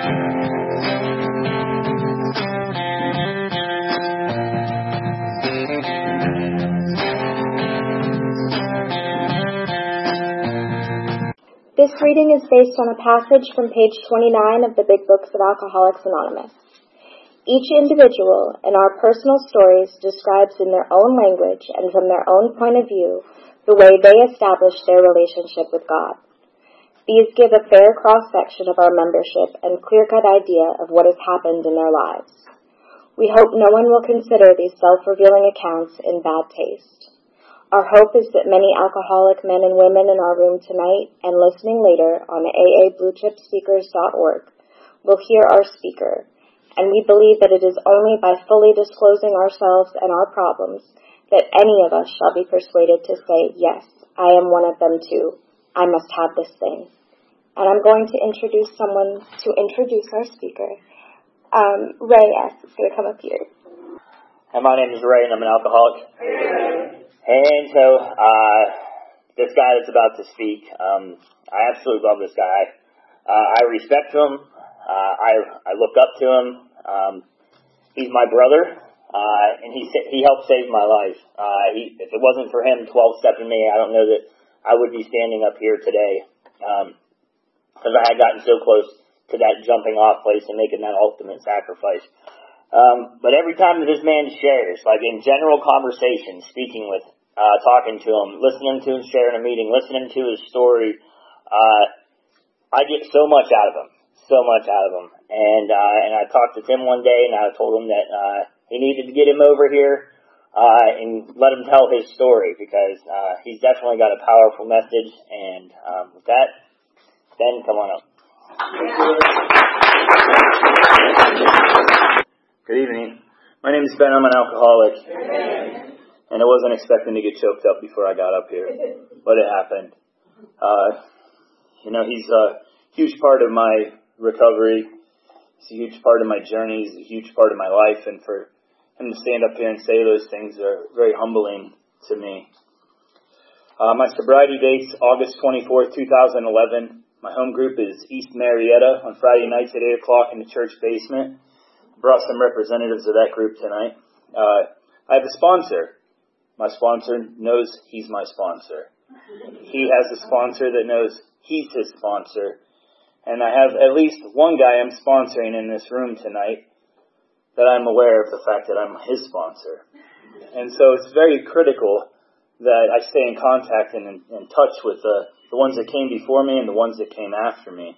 This reading is based on a passage from page 29 of the Big Books of Alcoholics Anonymous. Each individual in our personal stories describes in their own language and from their own point of view the way they established their relationship with God. These give a fair cross-section of our membership and clear-cut idea of what has happened in their lives. We hope no one will consider these self-revealing accounts in bad taste. Our hope is that many alcoholic men and women in our room tonight and listening later on aabluechipspeakers.org will hear our speaker, and we believe that it is only by fully disclosing ourselves and our problems that any of us shall be persuaded to say, yes, I am one of them too. I must have this thing. And I'm going to introduce someone to introduce our speaker. Ray S. is going to come up here. Hi, my name is Ray, and I'm an alcoholic. And so, this guy that's about to speak, I absolutely love this guy. I respect him. I look up to him. He's my brother, and he helped save my life. If it wasn't for him 12-stepping me, I don't know that I would be standing up here today, because I had gotten so close to that jumping off place and making that ultimate sacrifice. But every time that this man shares, like in general conversation, speaking with, talking to him, listening to him share in a meeting, listening to his story, I get so much out of him. And I talked to Tim one day, and I told him that he needed to get him over here and let him tell his story, because he's definitely got a powerful message. And with that, Ben, come on up. Good evening. My name is Ben. I'm an alcoholic. And I wasn't expecting to get choked up before I got up here, but it happened. He's a huge part of my recovery. He's a huge part of my journey. He's a huge part of my life. And for him to stand up here and say those things are very humbling to me. My sobriety date's August 24th, 2011. My home group is East Marietta on Friday nights at 8 o'clock in the church basement. Brought some representatives of that group tonight. I have a sponsor. My sponsor knows he's my sponsor. He has a sponsor that knows he's his sponsor. And I have at least one guy I'm sponsoring in this room tonight that I'm aware of the fact that I'm his sponsor. And so it's very critical that I stay in contact and in touch with the ones that came before me and the ones that came after me.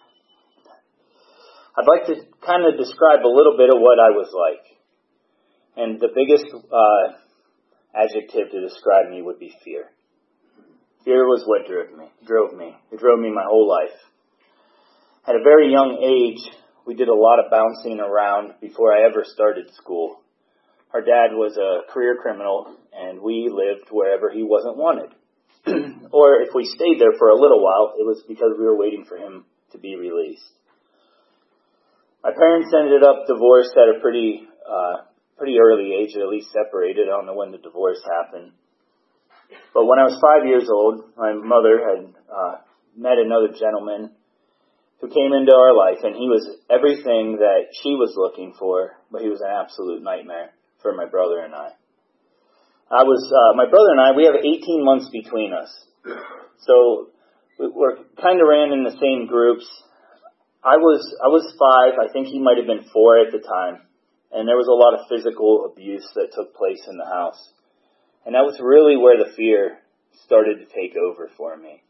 I'd like to kind of describe a little bit of what I was like. And the biggest adjective to describe me would be fear. Fear was what drove me. It drove me my whole life. At a very young age, we did a lot of bouncing around before I ever started school. Our dad was a career criminal, and we lived wherever he wasn't wanted. Or if we stayed there for a little while, it was because we were waiting for him to be released. My parents ended up divorced at a pretty early age, or at least separated. I don't know when the divorce happened. But when I was 5 years old, my mother had met another gentleman who came into our life, and he was everything that she was looking for, but he was an absolute nightmare for my brother and I. My brother and I, we have 18 months between us. So we're kind of ran in the same groups. I was 5. I think he might have been 4 at the time. And there was a lot of physical abuse that took place in the house. And that was really where the fear started to take over for me.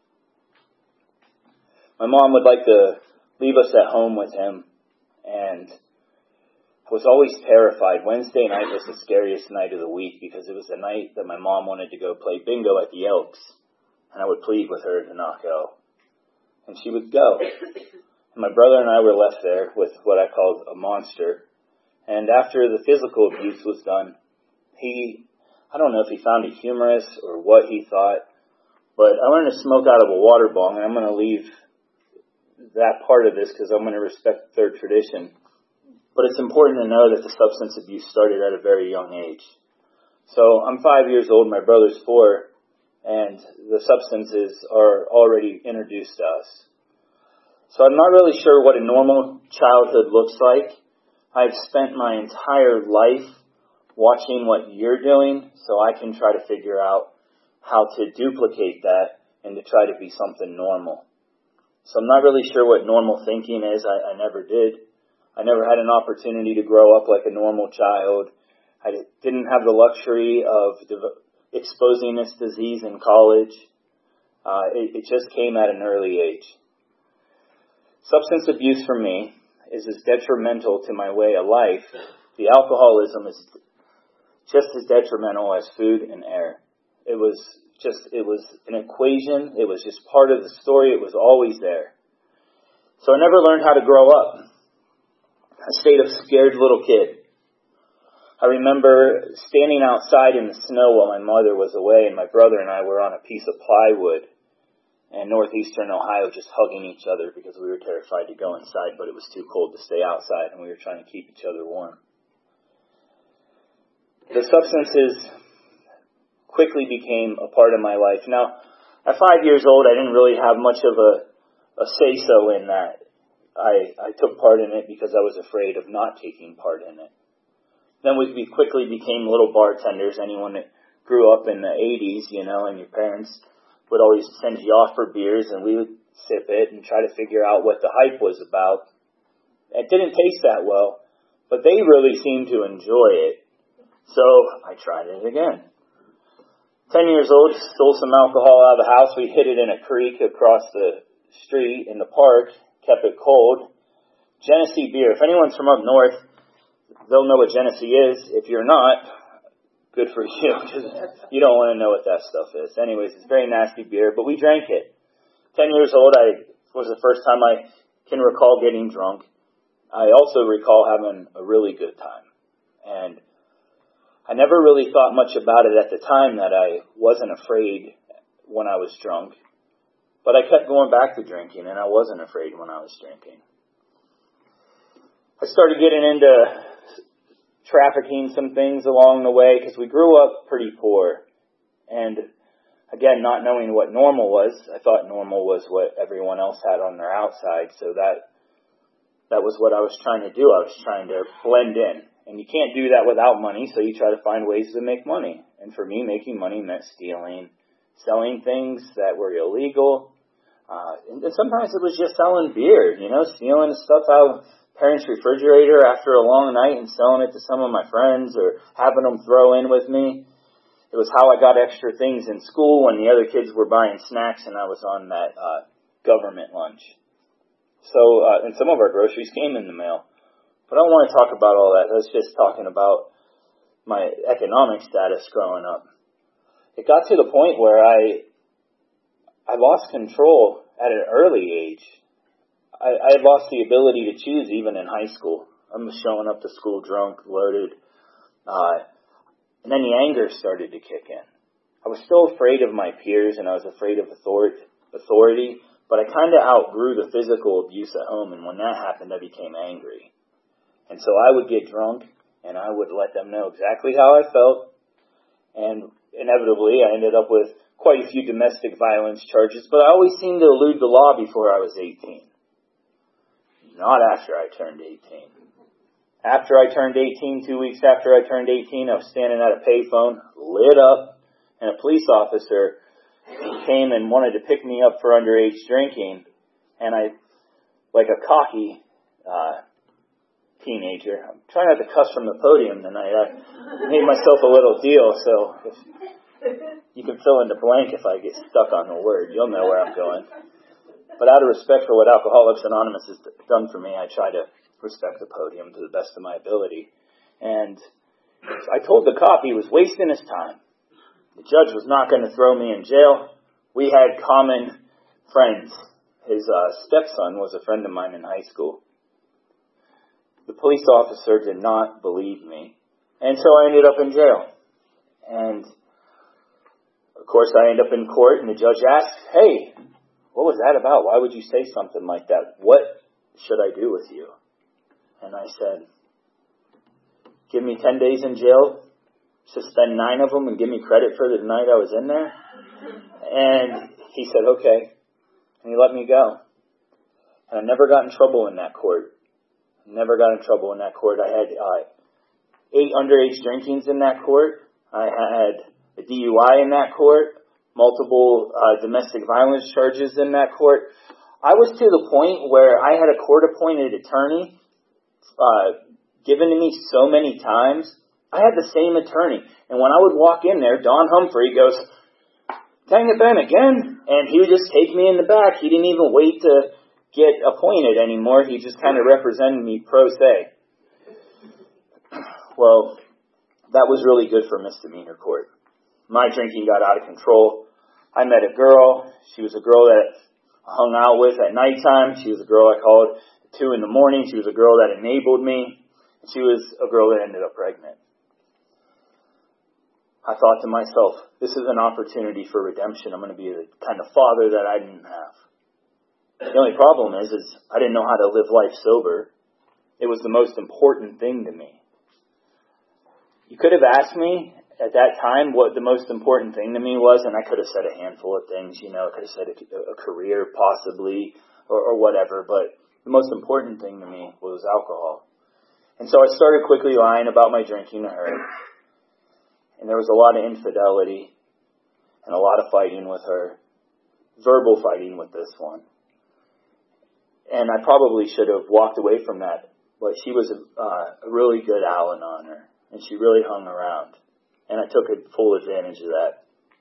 My mom would like to leave us at home with him. And I was always terrified. Wednesday night was the scariest night of the week because it was the night that my mom wanted to go play bingo at the Elks. And I would plead with her to not go. And she would go. And my brother and I were left there with what I called a monster. And after the physical abuse was done, I don't know if he found it humorous or what he thought, but I wanted to smoke out of a water bong, and I'm going to leave that part of this because I'm going to respect their tradition. But it's important to know that the substance abuse started at a very young age. So I'm 5 years old, my brother's 4, and the substances are already introduced to us. So I'm not really sure what a normal childhood looks like. I've spent my entire life watching what you're doing so I can try to figure out how to duplicate that and to try to be something normal. So I'm not really sure what normal thinking is. I never did. I never had an opportunity to grow up like a normal child. I didn't have the luxury of exposing this disease in college. It just came at an early age. Substance abuse for me is as detrimental to my way of life. The alcoholism is just as detrimental as food and air. It was an equation. It was just part of the story. It was always there. So I never learned how to grow up. I stayed a scared little kid. I remember standing outside in the snow while my mother was away, and my brother and I were on a piece of plywood in northeastern Ohio just hugging each other because we were terrified to go inside, but it was too cold to stay outside, and we were trying to keep each other warm. The substances quickly became a part of my life. Now, at 5 years old, I didn't really have much of a say-so in that. I took part in it because I was afraid of not taking part in it. Then we quickly became little bartenders. Anyone that grew up in the 80s, and your parents would always send you off for beers, and we would sip it and try to figure out what the hype was about. It didn't taste that well, but they really seemed to enjoy it. So I tried it again. 10 years old, stole some alcohol out of the house. We hid it in a creek across the street in the park, kept it cold. Genesee beer. If anyone's from up north, they'll know what Genesee is. If you're not, good for you, because you don't want to know what that stuff is. Anyways, it's very nasty beer, but we drank it. 10 years old, was the first time I can recall getting drunk. I also recall having a really good time. And I never really thought much about it at the time that I wasn't afraid when I was drunk. But I kept going back to drinking, and I wasn't afraid when I was drinking. I started getting into trafficking some things along the way because we grew up pretty poor. And again, not knowing what normal was, I thought normal was what everyone else had on their outside. So that was what I was trying to do. I was trying to blend in. And you can't do that without money, so you try to find ways to make money. And for me, making money meant stealing, selling things that were illegal. And sometimes it was just selling beer, stealing stuff out of parents' refrigerator after a long night and selling it to some of my friends or having them throw in with me. It was how I got extra things in school when the other kids were buying snacks and I was on that government lunch. So, and some of our groceries came in the mail. But I don't want to talk about all that. I was just talking about my economic status growing up. It got to the point where I lost control at an early age. I had lost the ability to choose even in high school. I was showing up to school drunk, loaded. And then the anger started to kick in. I was still afraid of my peers and I was afraid of authority, but I kind of outgrew the physical abuse at home. And when that happened, I became angry. And so I would get drunk and I would let them know exactly how I felt. And inevitably, I ended up with quite a few domestic violence charges, but I always seemed to elude the law before I was 18. Not after I turned 18. After I turned 18, 2 weeks after I turned 18, I was standing at a payphone, lit up, and a police officer came and wanted to pick me up for underage drinking. And I, like a cocky teenager, I'm trying not to cuss from the podium tonight. I made myself a little deal, so if you can fill in the blank if I get stuck on the word. You'll know where I'm going. But out of respect for what Alcoholics Anonymous has done for me, I try to respect the podium to the best of my ability. And I told the cop he was wasting his time. The judge was not going to throw me in jail. We had common friends. His stepson was a friend of mine in high school. The police officer did not believe me. And so I ended up in jail. And of course I ended up in court and the judge asked, "Hey, what was that about? Why would you say something like that? What should I do with you?" And I said, "Give me 10 days in jail, suspend 9 of them, and give me credit for the night I was in there." And he said, "Okay." And he let me go. And I never got in trouble in that court. Never got in trouble in that court. I had 8 underage drinkings in that court. I had a DUI in that court. Multiple domestic violence charges in that court. I was to the point where I had a court-appointed attorney given to me so many times. I had the same attorney. And when I would walk in there, Don Humphrey goes, "Dang it, Ben, again?" And he would just take me in the back. He didn't even wait to get appointed anymore. He just kind of represented me pro se. Well, that was really good for misdemeanor court. My drinking got out of control. I met a girl. She was a girl that I hung out with at nighttime. She was a girl I called at 2 in the morning. She was a girl that enabled me. She was a girl that ended up pregnant. I thought to myself, this is an opportunity for redemption. I'm going to be the kind of father that I didn't have. The only problem is I didn't know how to live life sober. It was the most important thing to me. You could have asked me at that time what the most important thing to me was, and I could have said a handful of things. I could have said a career possibly or whatever, but the most important thing to me was alcohol. And so I started quickly lying about my drinking to her. And there was a lot of infidelity and a lot of fighting with her. Verbal fighting with this one. And I probably should have walked away from that. But she was a really good Al-Anoner. And she really hung around. And I took full advantage of that.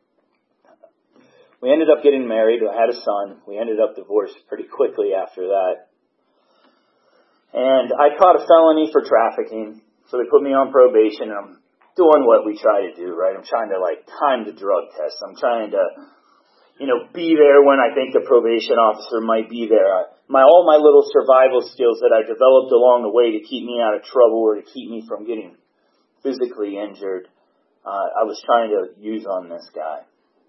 We ended up getting married. I had a son. We ended up divorced pretty quickly after that. And I caught a felony for trafficking. So they put me on probation. And I'm doing what we try to do, right? I'm trying to time the drug test. I'm trying to, be there when I think the probation officer might be there. All my little survival skills that I developed along the way to keep me out of trouble or to keep me from getting physically injured, I was trying to use on this guy.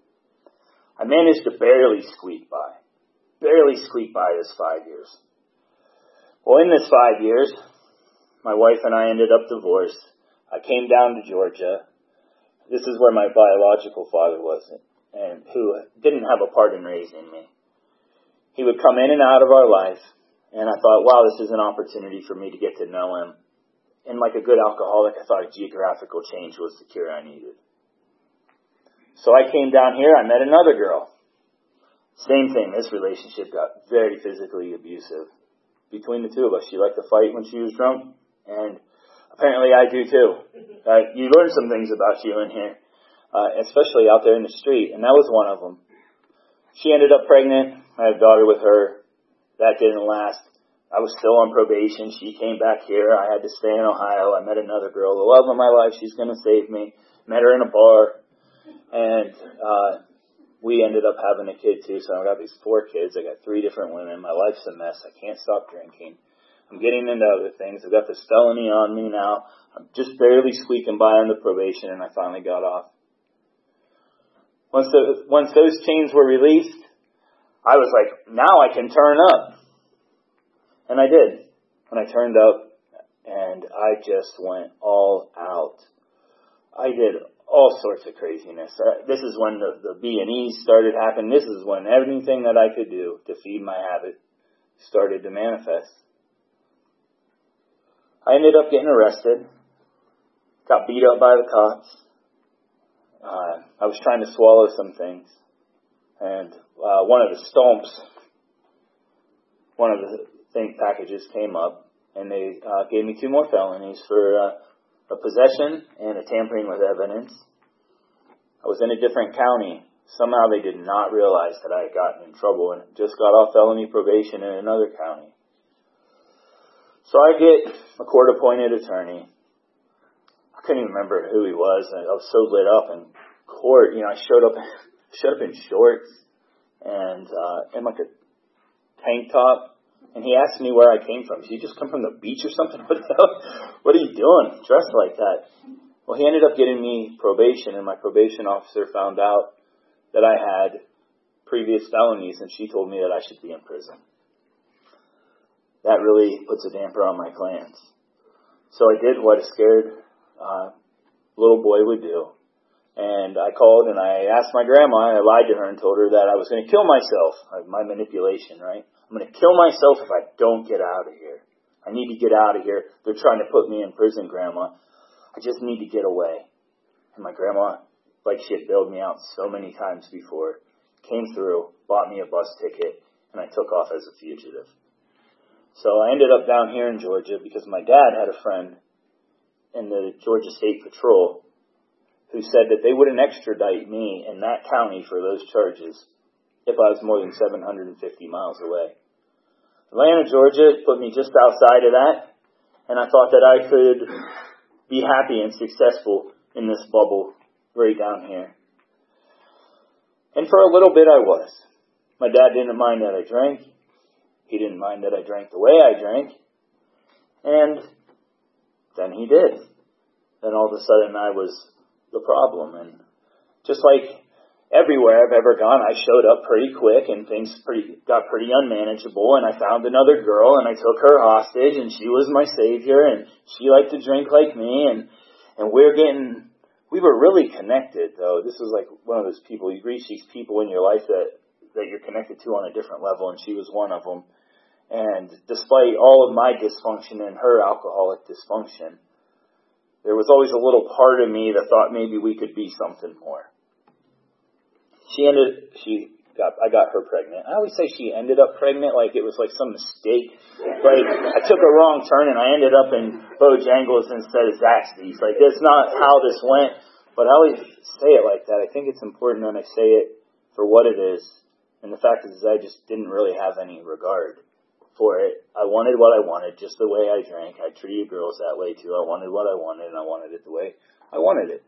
I managed to barely squeak by this 5 years. Well, in this 5 years, my wife and I ended up divorced. I came down to Georgia. This is where my biological father was, and who didn't have a part in raising me. He would come in and out of our life, and I thought, wow, this is an opportunity for me to get to know him. And like a good alcoholic, I thought a geographical change was the cure I needed. So I came down here, I met another girl. Same thing, this relationship got very physically abusive between the two of us. She liked to fight when she was drunk, and apparently I do too. You learn some things about you in here, especially out there in the street, and that was one of them. She ended up pregnant. I had a daughter with her. That didn't last. I was still on probation. She came back here. I had to stay in Ohio. I met another girl, the love of my life. She's going to save me. Met her in a bar, and we ended up having a kid too. So I got these 4 kids. I got 3 different women. My life's a mess. I can't stop drinking. I'm getting into other things. I've got this felony on me now. I'm just barely squeaking by on the probation, and I finally got off. Once those chains were released, I was like, now I can turn up. And I did. And I turned up, and I just went all out. I did all sorts of craziness. This is when the B&Es started happening. This is when everything that I could do to feed my habit started to manifest. I ended up getting arrested, got beat up by the cops. I was trying to swallow some things, and one of the thing packages came up, and they gave me 2 more felonies for a possession and a tampering with evidence. I was in a different county. Somehow they did not realize that I had gotten in trouble and just got off felony probation in another county. So I get a court-appointed attorney. I couldn't even remember who he was. I was so lit up in court. I showed up in shorts and in like a tank top. And he asked me where I came from. Did you just come from the beach or something? What are you doing dressed like that? Well, he ended up getting me probation, and my probation officer found out that I had previous felonies, and she told me that I should be in prison. That really puts a damper on my plans. So I did what a scared little boy would do. And I called and I asked my grandma, and I lied to her and told her that I was going to kill myself. My manipulation, right? I'm going to kill myself if I don't get out of here. I need to get out of here. They're trying to put me in prison, Grandma. I just need to get away. And my grandma, like she had bailed me out so many times before, came through, bought me a bus ticket, and I took off as a fugitive. So I ended up down here in Georgia because my dad had a friend in the Georgia State Patrol who said that they wouldn't extradite me in that county for those charges if I was more than 750 miles away. Atlanta, Georgia put me just outside of that, and I thought that I could be happy and successful in this bubble right down here. And for a little bit I was. My dad didn't mind that I drank. He didn't mind that I drank the way I drank. And then he did. Then all of a sudden I was the problem. And just like everywhere I've ever gone, I showed up pretty quick and things got pretty unmanageable, and I found another girl and I took her hostage, and she was my savior, and she liked to drink like me, and we were really connected though. This was like one of those people, you reach these people in your life that you're connected to on a different level, and she was one of them. And despite all of my dysfunction and her alcoholic dysfunction, there was always a little part of me that thought maybe we could be something more. I got her pregnant. I always say she ended up pregnant like it was like some mistake. Like I took a wrong turn and I ended up in Bojangles instead of Zaxby's. Like that's not how this went. But I always say it like that. I think it's important when I say it for what it is. And the fact is I just didn't really have any regard for it. I wanted what I wanted, just the way I drank. I treated girls that way too. I wanted what I wanted, and I wanted it the way I wanted it.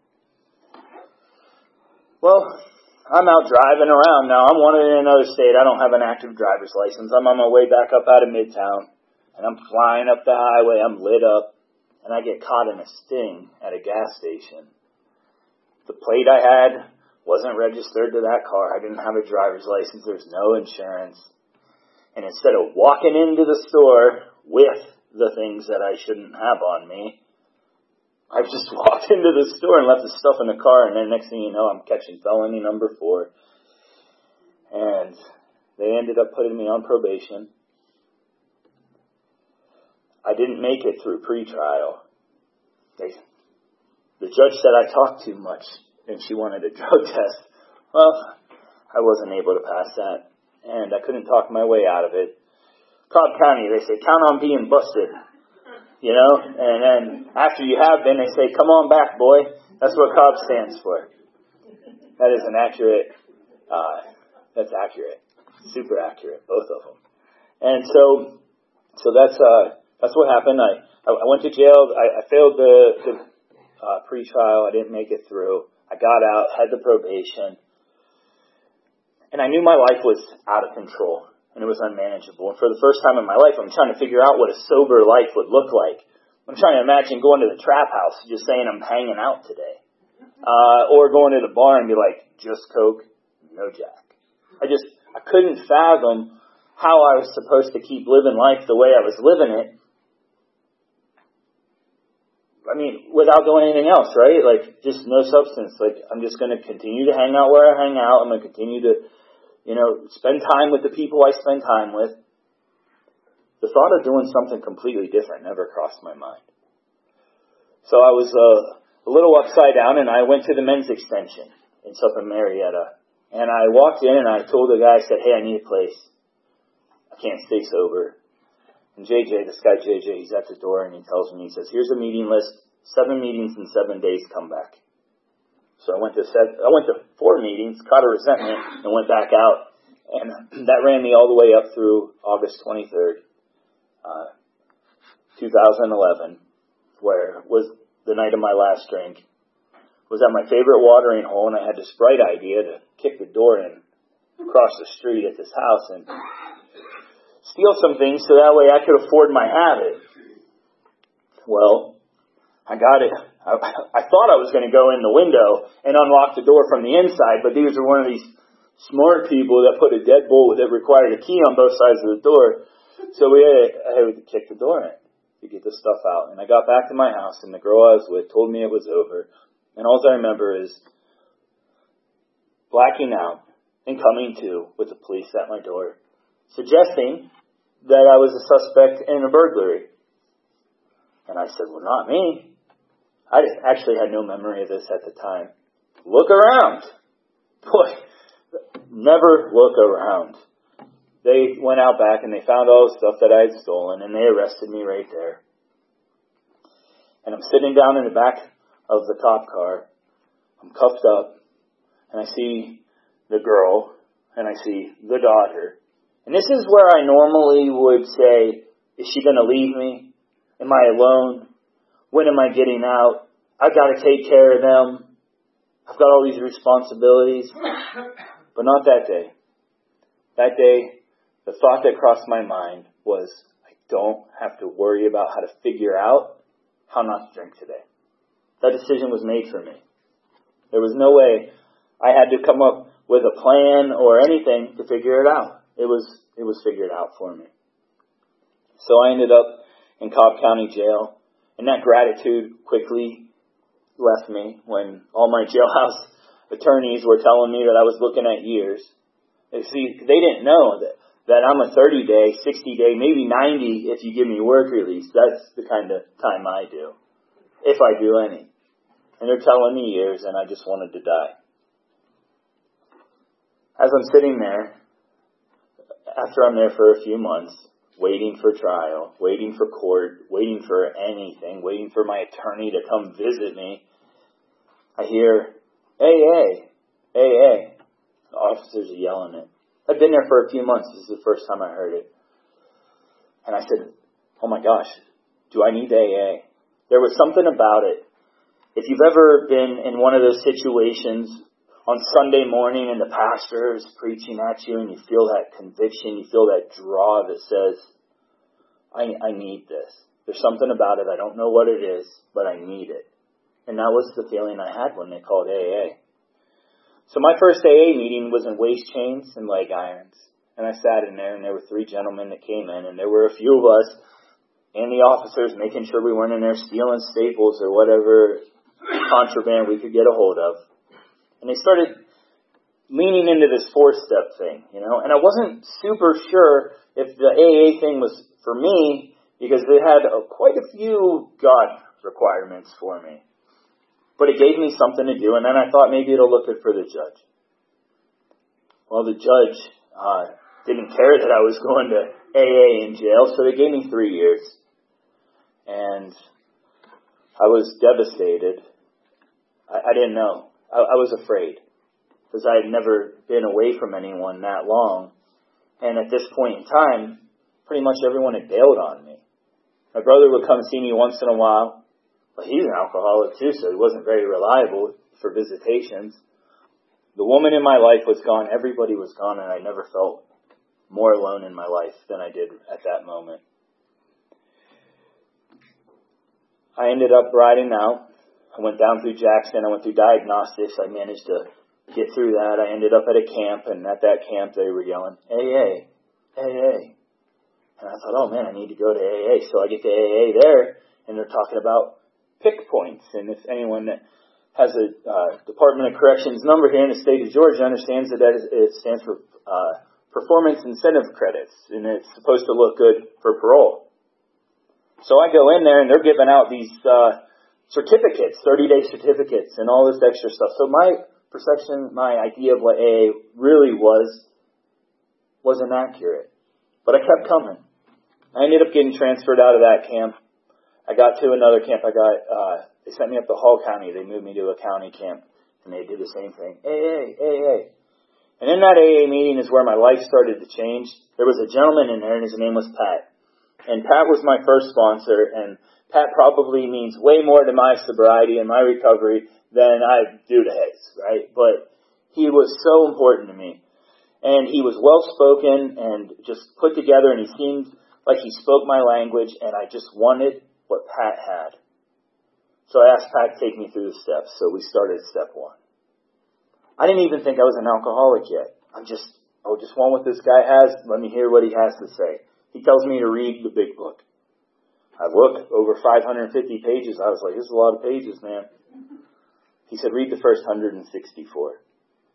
Well, I'm out driving around now. I'm wanted in another state. I don't have an active driver's license. I'm on my way back up out of Midtown, and I'm flying up the highway. I'm lit up, and I get caught in a sting at a gas station. The plate I had wasn't registered to that car. I didn't have a driver's license. There's no insurance. And instead of walking into the store with the things that I shouldn't have on me, I just walked into the store and left the stuff in the car, and then next thing you know, I'm catching felony number 4. And they ended up putting me on probation. I didn't make it through pretrial. The judge said I talked too much, and she wanted a drug test. Well, I wasn't able to pass that. And I couldn't talk my way out of it. Cobb County, they say, count on being busted. You know? And then after you have been, they say, come on back, boy. That's what Cobb stands for. That is an accurate, that's accurate. Super accurate, both of them. And so that's what happened. I went to jail. I failed the pre-trial. I didn't make it through. I got out, had the probation. And I knew my life was out of control, and it was unmanageable. And for the first time in my life, I'm trying to figure out what a sober life would look like. I'm trying to imagine going to the trap house, just saying I'm hanging out today. Or going to the bar and be like, just Coke, no Jack. I couldn't fathom how I was supposed to keep living life the way I was living it. I mean, without doing anything else, right? Like, just no substance. Like, I'm just going to continue to hang out where I hang out. I'm going to continue to, spend time with the people I spend time with. The thought of doing something completely different never crossed my mind. So I was a little upside down, and I went to the men's extension in Southern Marietta. And I walked in, and I told the guy, I said, hey, I need a place. I can't stay sober. And this guy JJ, he's at the door, and he tells me, he says, here's a meeting list, 7 meetings in 7 days, come back. So I went to 4 meetings, caught a resentment, and went back out. And that ran me all the way up through August 23rd, 2011, where was the night of my last drink. Was at my favorite watering hole, and I had this bright idea to kick the door in across the street at this house and steal some things so that way I could afford my habit. Well, I got it. I thought I was going to go in the window and unlock the door from the inside, but these are one of these smart people that put a deadbolt that required a key on both sides of the door. So I had to kick the door in to get the stuff out. And I got back to my house, and the girl I was with told me it was over. And all I remember is blacking out, and coming to with the police at my door, suggesting that I was a suspect in a burglary. And I said, well, not me. I actually had no memory of this at the time. Look around. Boy, never look around. They went out back and they found all the stuff that I had stolen, and they arrested me right there. And I'm sitting down in the back of the cop car. I'm cuffed up, and I see the girl, and I see the daughter. And this is where I normally would say, is she going to leave me? Am I alone? When am I getting out? I've got to take care of them. I've got all these responsibilities. But not that day. That day, the thought that crossed my mind was, I don't have to worry about how to figure out how not to drink today. That decision was made for me. There was no way I had to come up with a plan or anything to figure it out. It was figured out for me. So I ended up in Cobb County Jail, and that gratitude quickly left me when all my jailhouse attorneys were telling me that I was looking at years. You see, they didn't know that I'm a 30-day, 60-day, maybe 90 if you give me work release. That's the kind of time I do, if I do any. And they're telling me years, and I just wanted to die. As I'm sitting there, after I'm there for a few months, waiting for trial, waiting for court, waiting for anything, waiting for my attorney to come visit me, I hear, AA, AA. The officers are yelling it. I've been there for a few months. This is the first time I heard it. And I said, oh my gosh, do I need AA? There was something about it. If you've ever been in one of those situations on Sunday morning and the pastor is preaching at you and you feel that conviction, you feel that draw that says, I need this. There's something about it. I don't know what it is, but I need it. And that was the feeling I had when they called AA. So my first AA meeting was in waist chains and leg irons. And I sat in there, and there were 3 gentlemen that came in, and there were a few of us and the officers making sure we weren't in there stealing staples or whatever contraband we could get a hold of. And they started leaning into this 4-step thing, and I wasn't super sure if the AA thing was for me because it had quite a few God requirements for me. But it gave me something to do, and then I thought maybe it'll look good for the judge. Well, the judge didn't care that I was going to AA in jail, so they gave me 3 years. And I was devastated. I didn't know. I was afraid because I had never been away from anyone that long. And at this point in time, pretty much everyone had bailed on me. My brother would come see me once in a while. But he's an alcoholic too, so he wasn't very reliable for visitations. The woman in my life was gone. Everybody was gone, and I never felt more alone in my life than I did at that moment. I ended up riding out. I went down through Jackson. I went through diagnostics. I managed to get through that. I ended up at a camp, and at that camp they were yelling, AA, AA. And I thought, oh man, I need to go to AA. So I get to AA there, and they're talking about pick points. And if anyone that has a Department of Corrections number here in the state of Georgia understands that it stands for performance incentive credits, and it's supposed to look good for parole. So I go in there, and they're giving out these certificates, 30-day certificates, and all this extra stuff. So my perception, my idea of what AA really wasn't accurate. But I kept coming. I ended up getting transferred out of that camp. I got to another camp. They sent me up to Hall County. They moved me to a county camp, and they did the same thing. AA, AA. And in that AA meeting is where my life started to change. There was a gentleman in there, and his name was Pat. And Pat was my first sponsor, and Pat probably means way more to my sobriety and my recovery than I do to his, right? But he was so important to me. And he was well-spoken and just put together, and he seemed like he spoke my language, and I just wanted what Pat had. So I asked Pat to take me through the steps. So we started step 1. I didn't even think I was an alcoholic yet. I just want what this guy has. Let me hear what he has to say. He tells me to read the big book. I looked over 550 pages. I was like, this is a lot of pages, man. He said, read the first 164.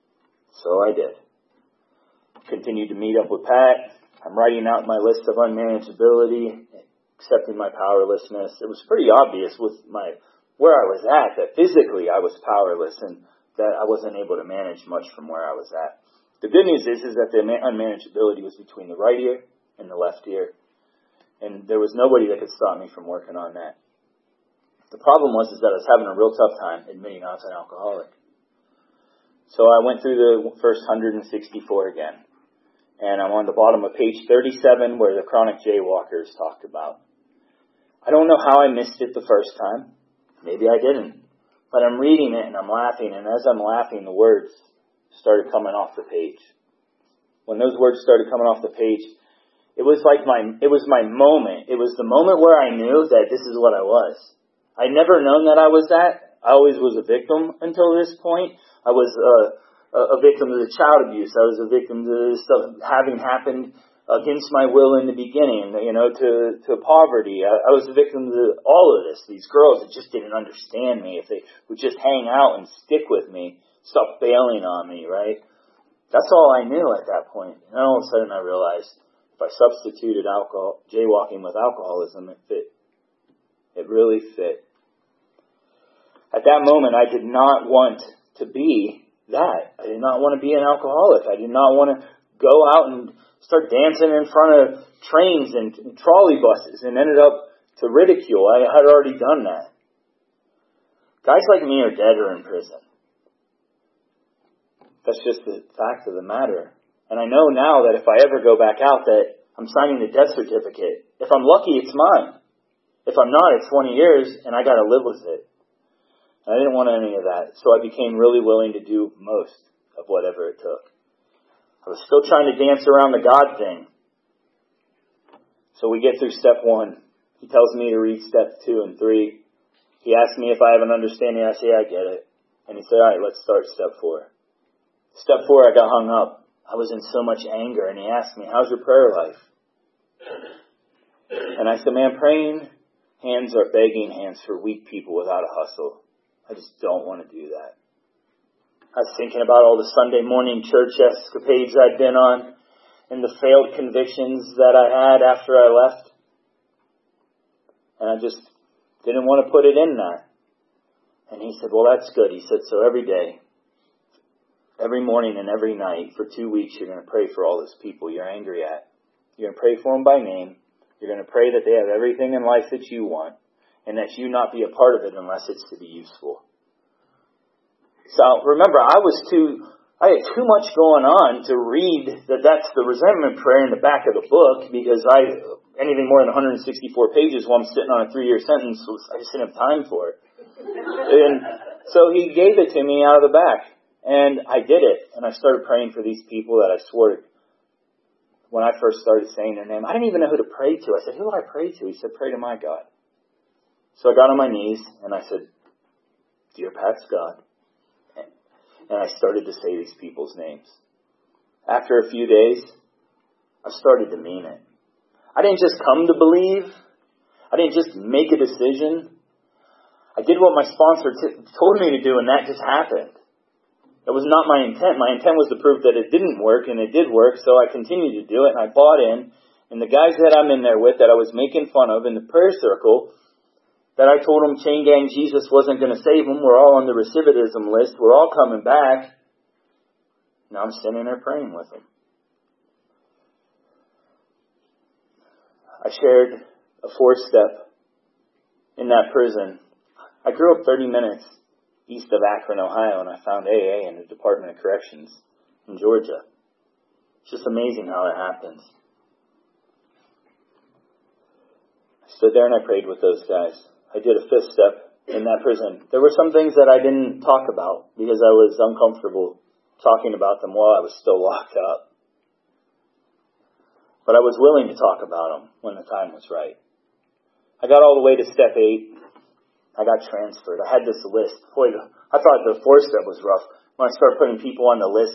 So I did. Continued to meet up with Pat. I'm writing out my list of unmanageability, accepting my powerlessness. It was pretty obvious with where I was at that physically I was powerless and that I wasn't able to manage much from where I was at. The good news is that the unmanageability was between the right ear and the left ear. And there was nobody that could stop me from working on that. The problem was that I was having a real tough time admitting I was an alcoholic. So I went through the first 164 again. And I'm on the bottom of page 37 where the chronic jaywalker is talked about. I don't know how I missed it the first time. Maybe I didn't. But I'm reading it and I'm laughing. And as I'm laughing, the words started coming off the page. When those words started coming off the page, it was my moment. It was the moment where I knew that this is what I was. I'd never known that I was that. I always was a victim until this point. I was a victim of the child abuse. I was a victim to stuff having happened against my will in the beginning, to poverty. I was a victim to all of this. These girls that just didn't understand me. If they would just hang out and stick with me, stop bailing on me, right? That's all I knew at that point. And then all of a sudden I realized if I substituted jaywalking with alcoholism, it fit. It really fit. At that moment, I did not want to be that. I did not want to be an alcoholic. I did not want to go out and start dancing in front of trains and trolley buses and ended up to ridicule. I had already done that. Guys like me are dead or in prison. That's just the fact of the matter. And I know now that if I ever go back out that I'm signing the death certificate. If I'm lucky, it's mine. If I'm not, it's 20 years and I got to live with it. And I didn't want any of that. So I became really willing to do most of whatever it took. I was still trying to dance around the God thing. So we get through step 1. He tells me to read steps 2 and 3. He asked me if I have an understanding. I say, I get it. And he said, all right, let's start step 4. Step 4, I got hung up. I was in so much anger. And he asked me, how's your prayer life? And I said, man, praying hands are begging hands for weak people without a hustle. I just don't want to do that. I was thinking about all the Sunday morning church escapades I'd been on and the failed convictions that I had after I left. And I just didn't want to put it in that. And he said, well, that's good. He said, so every day, every morning and every night for 2 weeks, you're going to pray for all those people you're angry at. You're going to pray for them by name. You're going to pray that they have everything in life that you want and that you not be a part of it unless it's to be useful. So remember, I had too much going on to read that's the resentment prayer in the back of the book because anything more than 164 pages while I'm sitting on a 3-year sentence, I just didn't have time for it. And so he gave it to me out of the back. And I did it. And I started praying for these people that I swore when I first started saying their name. I didn't even know who to pray to. I said, who do I pray to? He said, pray to my God. So I got on my knees and I said, dear Pat's God. And I started to say these people's names. After a few days, I started to mean it. I didn't just come to believe. I didn't just make a decision. I did what my sponsor told me to do, and that just happened. That was not my intent. My intent was to prove that it didn't work, and it did work, so I continued to do it, and I bought in. And the guys that I'm in there with, that I was making fun of in the prayer circle, that I told them Chain Gang Jesus wasn't going to save them, we're all on the recidivism list, we're all coming back. Now I'm sitting there praying with them. I shared a 4-step in that prison. I grew up 30 minutes east of Akron, Ohio, and I found AA in the Department of Corrections in Georgia. It's just amazing how it happens. I stood there and I prayed with those guys. I did a 5th step in that prison. There were some things that I didn't talk about because I was uncomfortable talking about them while I was still locked up. But I was willing to talk about them when the time was right. I got all the way to step 8. I got transferred. I had this list. Boy, I thought the 4th step was rough. When I started putting people on the list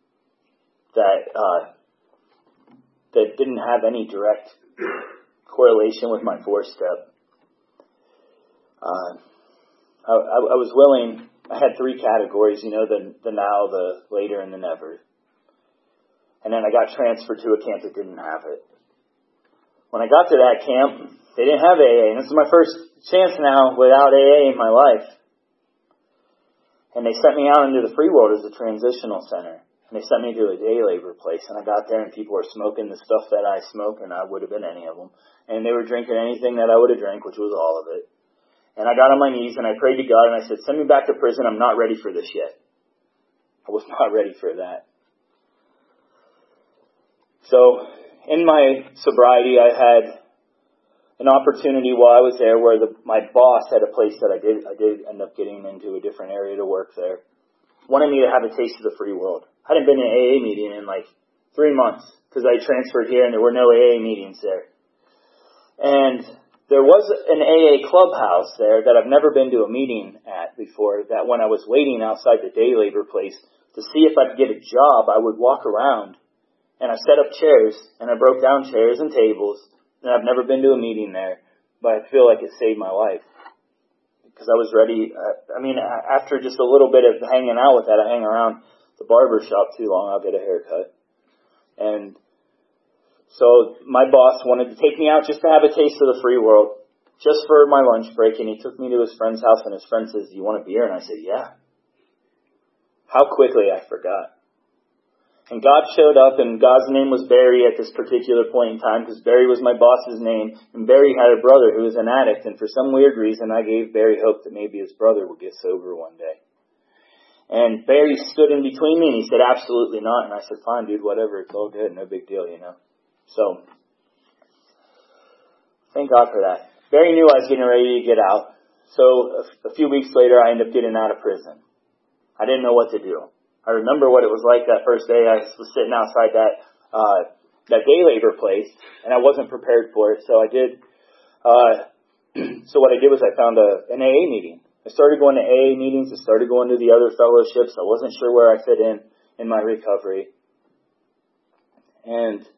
that didn't have any direct correlation with my 4th step, I was willing I had 3 categories, the now, the later, and the never. And then I got transferred to a camp that didn't have it. When I got to that camp, they didn't have AA, and this is my first chance now without AA in my life. And they sent me out into the free world as a transitional center. And they sent me to a day labor place, and I got there and people were smoking the stuff that I smoke, and I would have been any of them. And they were drinking anything that I would have drank, which was all of it. And I got on my knees and I prayed to God and I said, send me back to prison. I'm not ready for this yet. I was not ready for that. So in my sobriety, I had an opportunity while I was there where my boss had a place that I did end up getting into a different area to work there. Wanted me to have a taste of the free world. I hadn't been in an AA meeting in like 3 months because I transferred here and there were no AA meetings there. And there was an AA clubhouse there that I've never been to a meeting at before, that when I was waiting outside the day labor place to see if I could get a job, I would walk around and I set up chairs and I broke down chairs and tables, and I've never been to a meeting there, but I feel like it saved my life because I was ready. After just a little bit of hanging out with that, I hang around the barber shop too long, I'll get a haircut. And so my boss wanted to take me out just to have a taste of the free world, just for my lunch break, and he took me to his friend's house, and his friend says, do you want a beer? And I said, yeah. How quickly I forgot. And God showed up, and God's name was Barry at this particular point in time, because Barry was my boss's name, and Barry had a brother who was an addict, and for some weird reason, I gave Barry hope that maybe his brother would get sober one day. And Barry stood in between me, and he said, absolutely not. And I said, fine, dude, whatever, it's all good, no big deal, So, thank God for that. Barry knew I was getting ready to get out. So, a few weeks later, I ended up getting out of prison. I didn't know what to do. I remember what it was like that first day. I was sitting outside that day labor place, and I wasn't prepared for it. So I did. So what I did was I found an AA meeting. I started going to AA meetings. I started going to the other fellowships. I wasn't sure where I fit in my recovery. And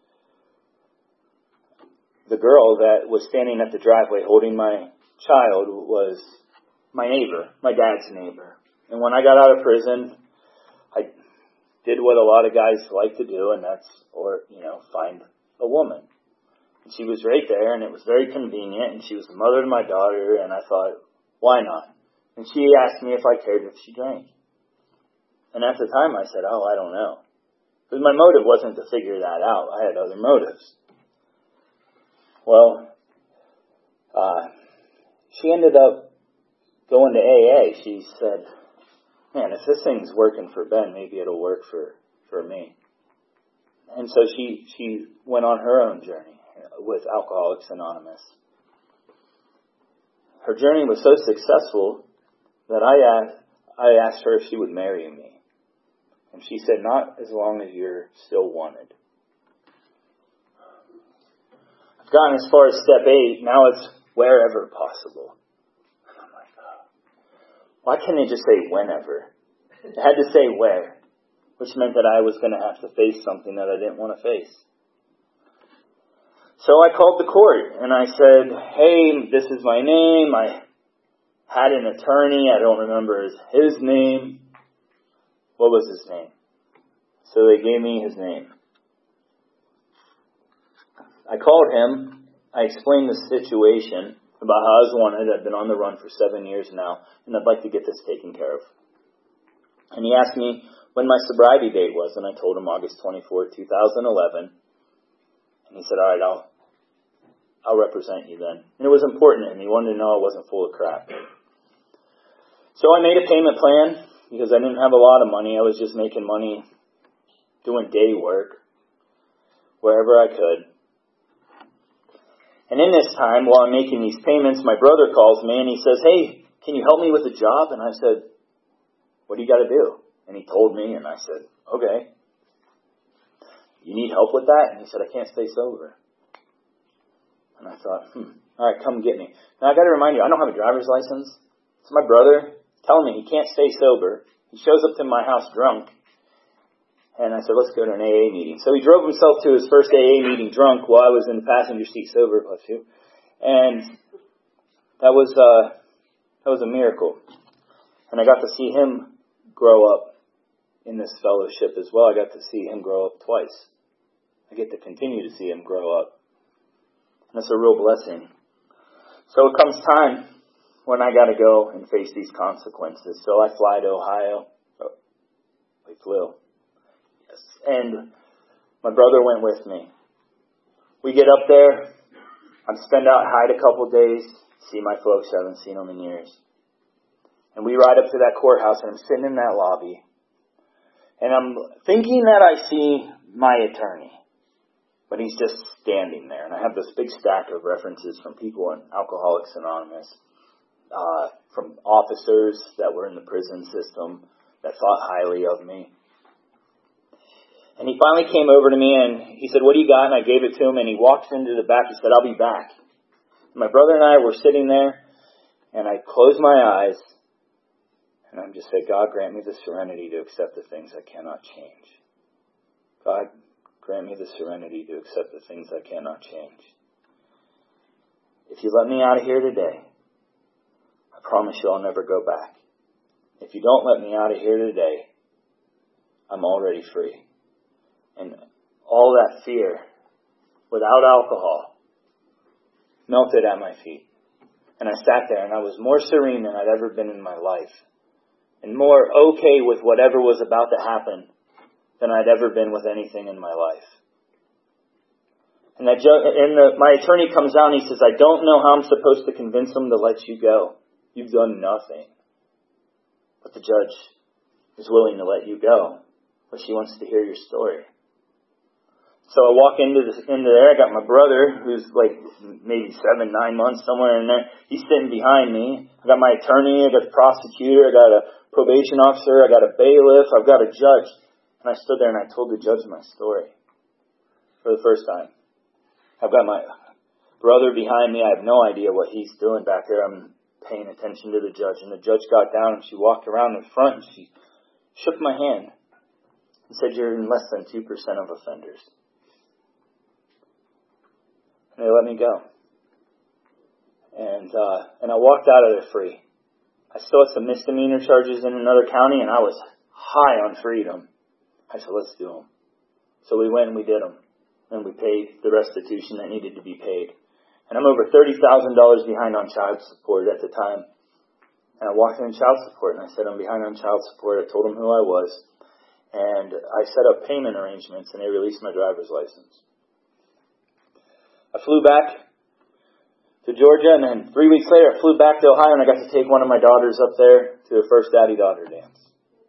the girl that was standing at the driveway holding my child was my neighbor, my dad's neighbor. And when I got out of prison, I did what a lot of guys like to do, and that's, find a woman. And she was right there, and it was very convenient, and she was the mother of my daughter, and I thought, why not? And she asked me if I cared if she drank. And at the time I said, I don't know. Because my motive wasn't to figure that out. I had other motives. Well, she ended up going to AA. She said, man, if this thing's working for Ben, maybe it'll work for me. And so she went on her own journey with Alcoholics Anonymous. Her journey was so successful that I asked her if she would marry me. And she said, not as long as you're still wanted. I've gotten as far as step 8. Now it's wherever possible. I'm like, why can't they just say whenever? It had to say where, which meant that I was going to have to face something that I didn't want to face. So I called the court and I said, hey, this is my name. I had an attorney. I don't remember his name. What was his name? So they gave me his name. I called him. I explained the situation about how I was wanted. I've been on the run for 7 years now, and I'd like to get this taken care of. And he asked me when my sobriety date was, and I told him August 24, 2011. And he said, all right, I'll represent you then. And it was important to him. He wanted to know I wasn't full of crap. So I made a payment plan because I didn't have a lot of money. I was just making money doing day work wherever I could. And in this time, while I'm making these payments, my brother calls me and he says, hey, can you help me with a job? And I said, what do you got to do? And he told me, and I said, okay. You need help with that? And he said, I can't stay sober. And I thought, all right, come get me. Now, I got to remind you, I don't have a driver's license. It's my brother telling me he can't stay sober. He shows up to my house drunk. And I said, let's go to an AA meeting. So he drove himself to his first AA meeting drunk while I was in the passenger seat sober, bless you. And that was a miracle. And I got to see him grow up in this fellowship as well. I got to see him grow up twice. I get to continue to see him grow up. And it's a real blessing. So it comes time when I got to go and face these consequences. So I fly to Ohio. Oh, we flew. Yes. And my brother went with me. We get up there. I'm spend out, hide a couple days, see my folks. I haven't seen them in years. And we ride up to that courthouse, and I'm sitting in that lobby. And I'm thinking that I see my attorney. But he's just standing there. And I have this big stack of references from people in Alcoholics Anonymous, from officers that were in the prison system that thought highly of me. And he finally came over to me and he said, "What do you got?" And I gave it to him, and he walks into the back. He said, "I'll be back." And my brother and I were sitting there, and I closed my eyes, and I'm just saying, "God, grant me the serenity to accept the things I cannot change. God, grant me the serenity to accept the things I cannot change. If you let me out of here today, I promise you I'll never go back. If you don't let me out of here today, I'm already free." And all that fear, without alcohol, melted at my feet. And I sat there, and I was more serene than I'd ever been in my life, and more okay with whatever was about to happen than I'd ever been with anything in my life. And my attorney comes out and he says, "I don't know how I'm supposed to convince them to let you go. You've done nothing." But the judge is willing to let you go, but she wants to hear your story. So I walk into there. I got my brother, who's like maybe 7-9 months, somewhere in there. He's sitting behind me. I got my attorney. I got the prosecutor. I got a probation officer. I got a bailiff. I've got a judge. And I stood there and I told the judge my story for the first time. I've got my brother behind me. I have no idea what he's doing back there. I'm paying attention to the judge. And the judge got down and she walked around in front and she shook my hand and said, "You're in less than 2% of offenders." And they let me go. And I walked out of there free. I still had some misdemeanor charges in another county, and I was high on freedom. I said, "Let's do them." So we went and we did them. And we paid the restitution that needed to be paid. And I'm over $30,000 behind on child support at the time. And I walked in child support, and I said, "I'm behind on child support." I told them who I was. And I set up payment arrangements, and they released my driver's license. I flew back to Georgia, and then 3 weeks later I flew back to Ohio, and I got to take one of my daughters up there to the first daddy-daughter dance.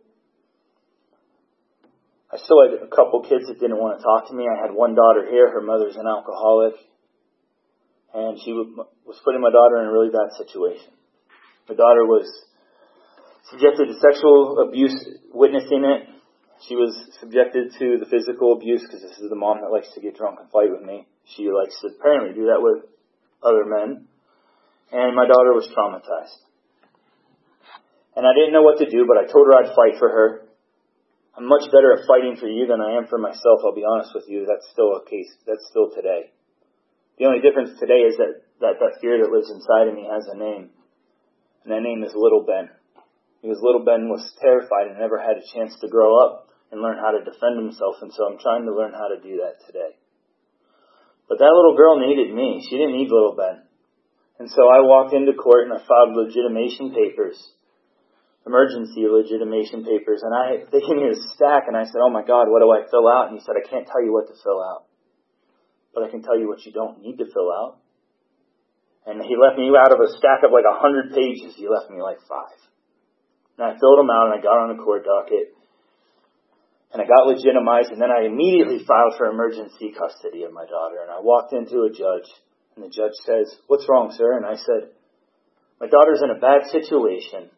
I still had a couple kids that didn't want to talk to me. I had one daughter here. Her mother's an alcoholic, and she was putting my daughter in a really bad situation. My daughter was subjected to sexual abuse, witnessing it. She was subjected to the physical abuse, because this is the mom that likes to get drunk and fight with me. She likes to apparently do that with other men. And my daughter was traumatized. And I didn't know what to do, but I told her I'd fight for her. I'm much better at fighting for you than I am for myself, I'll be honest with you. That's still a case. That's still today. The only difference today is that fear that lives inside of me has a name. And that name is Little Ben. Because Little Ben was terrified and never had a chance to grow up and learn how to defend himself. And so I'm trying to learn how to do that today. But that little girl needed me. She didn't need Little Ben. And so I walked into court and I filed legitimation papers. Emergency legitimation papers. And they gave me a stack and I said, "Oh my God, what do I fill out?" And he said, "I can't tell you what to fill out. But I can tell you what you don't need to fill out." And he left me out of a stack of like 100 pages. He left me like 5. And I filled them out and I got on the court docket. And I got legitimized, and then I immediately filed for emergency custody of my daughter. And I walked into a judge, and the judge says, "What's wrong, sir?" And I said, "My daughter's in a bad situation.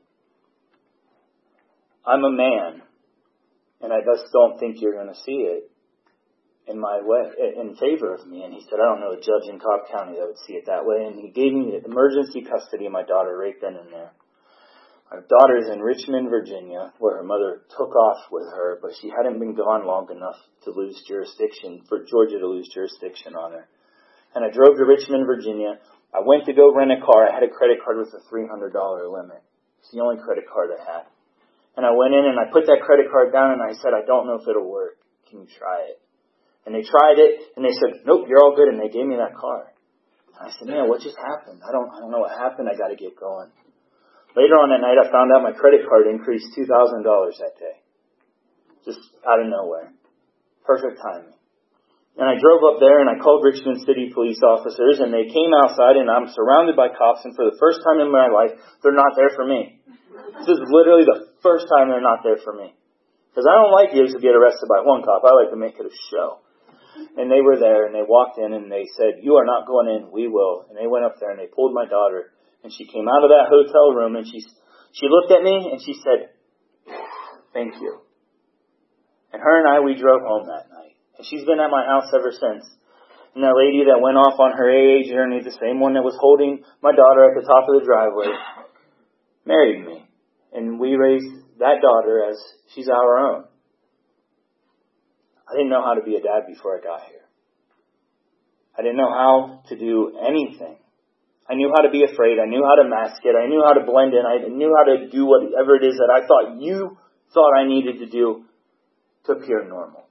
I'm a man, and I just don't think you're going to see it in favor of me." And he said, "I don't know a judge in Cobb County that would see it that way." And he gave me the emergency custody of my daughter right then and there. Our daughter's in Richmond, Virginia, where her mother took off with her, but she hadn't been gone long enough to lose jurisdiction, for Georgia to lose jurisdiction on her. And I drove to Richmond, Virginia. I went to go rent a car. I had a credit card with a $300 limit. It's the only credit card I had. And I went in and I put that credit card down and I said, I don't know if it'll work. Can you try it? And they tried it and they said, nope, you're all good. And they gave me that card. And I said, man, what just happened? I don't know what happened. I got to get going. Later on that night, I found out my credit card increased $2,000 that day. Just out of nowhere. Perfect timing. And I drove up there and I called Richmond City police officers and they came outside and I'm surrounded by cops and for the first time in my life, they're not there for me. This is literally the first time they're not there for me. Because I don't like you to get arrested by one cop. I like to make it a show. And they were there and they walked in and they said, you are not going in, we will. And they went up there and they pulled my daughter and she came out of that hotel room and she looked at me and she said, thank you. And her and I, we drove home that night. And she's been at my house ever since. And that lady that went off on her AA journey, the same one that was holding my daughter at the top of the driveway, married me. And we raised that daughter as she's our own. I didn't know how to be a dad before I got here. I didn't know how to do anything. I knew how to be afraid. I knew how to mask it. I knew how to blend in. I knew how to do whatever it is that I thought you thought I needed to do to appear normal.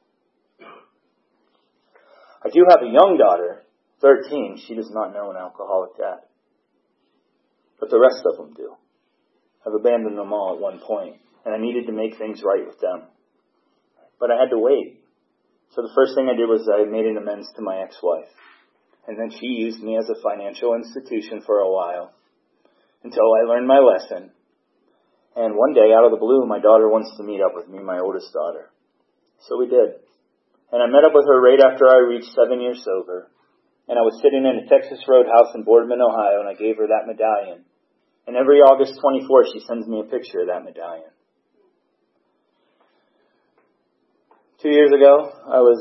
I do have a young daughter, 13. She does not know an alcoholic dad. But the rest of them do. I've abandoned them all at one point, and I needed to make things right with them. But I had to wait. So the first thing I did was I made an amends to my ex-wife. And then she used me as a financial institution for a while until I learned my lesson. And one day, out of the blue, my daughter wants to meet up with me, my oldest daughter. So we did. And I met up with her right after I reached 7 years sober. And I was sitting in a Texas Roadhouse in Boardman, Ohio, and I gave her that medallion. And every August 24th, she sends me a picture of that medallion. 2 years ago,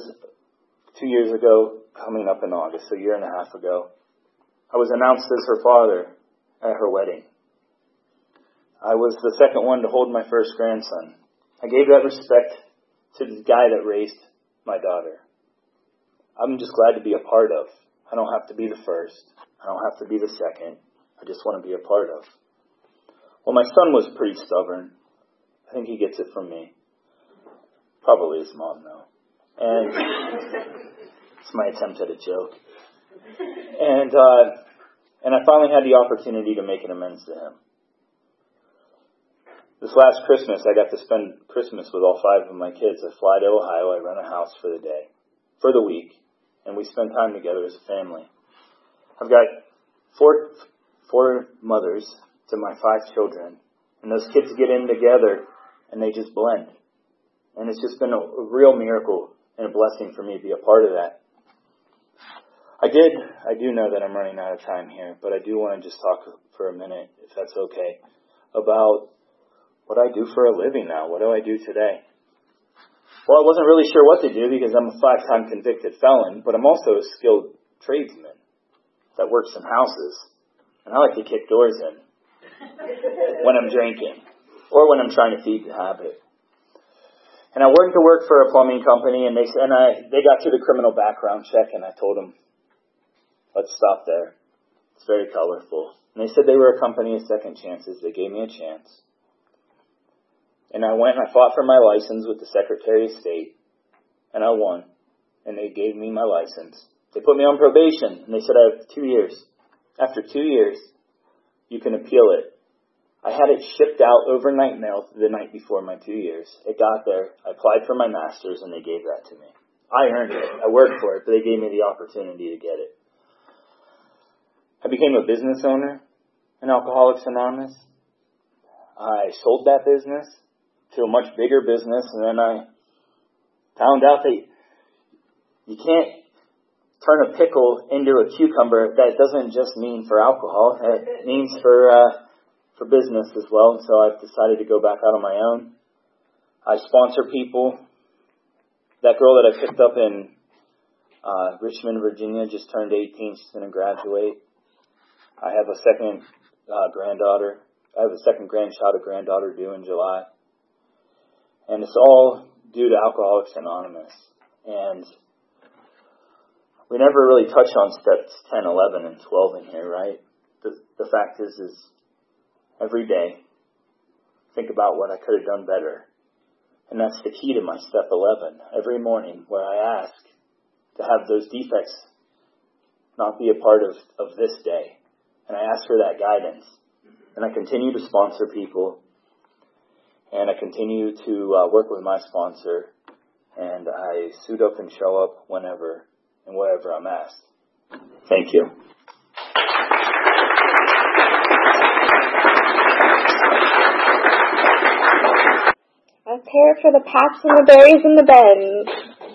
coming up in August, a year and a half ago, I was announced as her father at her wedding. I was the second one to hold my first grandson. I gave that respect to the guy that raised my daughter. I'm just glad to be a part of. I don't have to be the first. I don't have to be the second. I just want to be a part of. Well, my son was pretty stubborn. I think he gets it from me. Probably his mom, though. And it's my attempt at a joke. And I finally had the opportunity to make an amends to him. This last Christmas, I got to spend Christmas with all 5 of my kids. I fly to Ohio, I rent a house for the week, and we spend time together as a family. I've got four mothers to my 5 children, and those kids get in together, and they just blend. And it's just been a real miracle and a blessing for me to be a part of that. I do know that I'm running out of time here, but I do want to just talk for a minute, if that's okay, about what I do for a living now. What do I do today? Well, I wasn't really sure what to do because I'm a 5-time convicted felon, but I'm also a skilled tradesman that works in houses. And I like to kick doors in when I'm drinking or when I'm trying to feed the habit. And I went to work for a plumbing company, and they got to the criminal background check, and I told them, let's stop there. It's very colorful. And they said they were a company of second chances. They gave me a chance. And I went and I fought for my license with the Secretary of State, and I won. And they gave me my license. They put me on probation, and they said I have 2 years. After 2 years, you can appeal it. I had it shipped out overnight mail the night before my 2 years. It got there. I applied for my master's, and they gave that to me. I earned it. I worked for it, but they gave me the opportunity to get it. I became a business owner in Alcoholics Anonymous. I sold that business to a much bigger business, and then I found out that you can't turn a pickle into a cucumber. That doesn't just mean for alcohol. It means for business as well. And so I've decided to go back out on my own. I sponsor people. That girl that I picked up in Richmond, Virginia, just turned 18. She's going to graduate. I have a second granddaughter. I have a second grandchild, a granddaughter due in July. And it's all due to Alcoholics Anonymous. And we never really touch on steps 10, 11, and 12 in here, right? The fact is every day think about what I could have done better. And that's the key to my step 11 every morning, where I ask to have those defects not be a part of this day. And I ask for that guidance. And I continue to sponsor people. And I continue to work with my sponsor. And I suit up and show up whenever and wherever I'm asked. Thank you. Let's hear it for the Paps and the Berries and the Bens.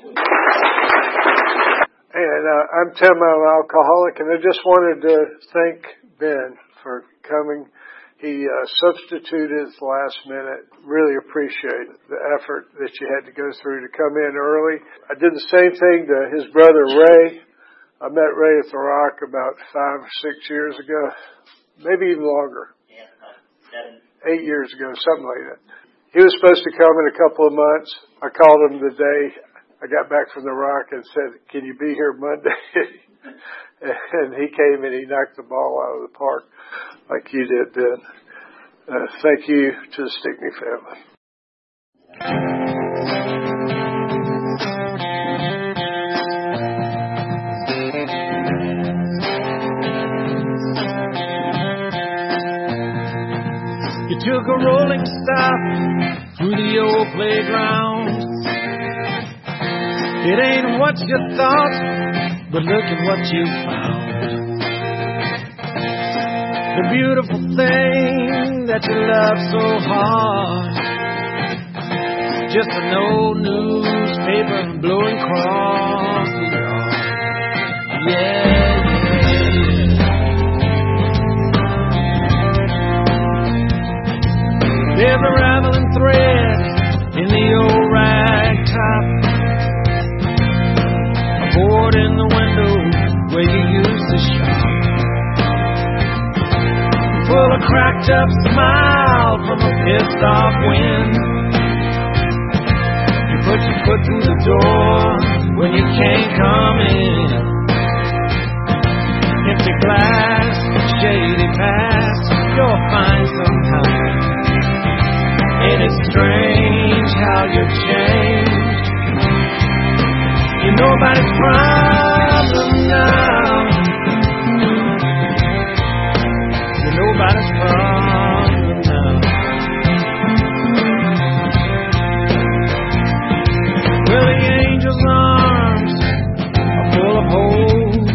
And I'm Tim, I'm an alcoholic, and I just wanted to thank Ben for coming. He substituted last minute. Really appreciate the effort that you had to go through to come in early. I did the same thing to his brother Ray. I met Ray at the Rock about 5 or 6 years ago, maybe even longer. 8 years ago, something like that. He was supposed to come in a couple of months. I called him the day I got back from the Rock and said, "Can you be here Monday?" And he came and he knocked the ball out of the park like you did then. Thank you to the Stickney family. You took a rolling stop through the old playground. It ain't what you thought, but look at what you found. The beautiful thing that you love so hard. Just an old newspaper blowing across the yard. Yeah. There's a raveling thread in the old rag top, a board in the window where you used to shop, full of cracked up smile from a pissed off wind. You put your foot through the door when you can't come in. Empty glass, shady past, you'll find some time. Ain't it strange how you've changed? You're nobody's problem now. You're nobody's problem now. Well, the angel's arms are full of holes.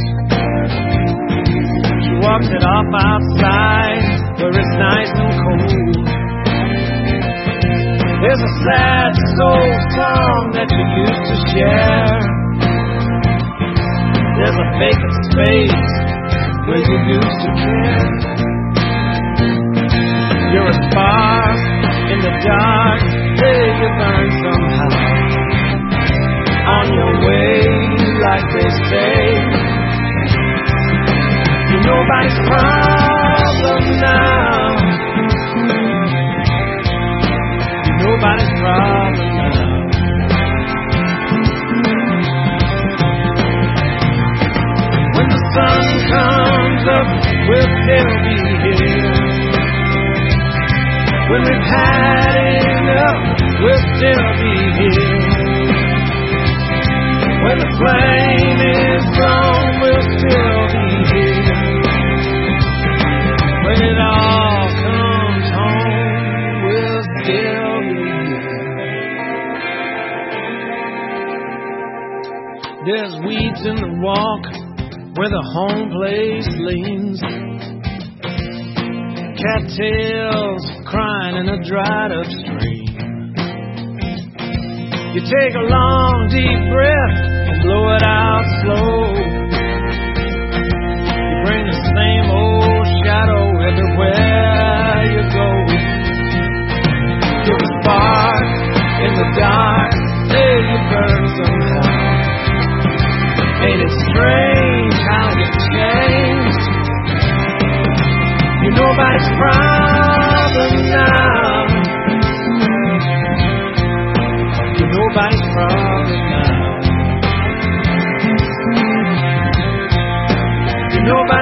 She walks it off outside where it's nice and cold. There's a sad soul song that you used to share. There's a vacant space where you used to care. You're a spark in the dark, hey, you burn somehow. On your way, like they say. You're nobody's problem now. Nobody's problem now. When the sun comes up, we'll still be here. When we've had enough, we'll still be here. When the flame is gone, we'll still be here. When it all comes home, we'll still There's weeds in the walk where the home place leans. Cattails crying in a dried up stream. You take a long deep breath and blow it out slow. You bring the same old shadow everywhere you go. You're a spark in the dark, hey, you burn somehow. Ain't it strange how you've changed? You're nobody's problem now. You're nobody's problem now. You're nobody's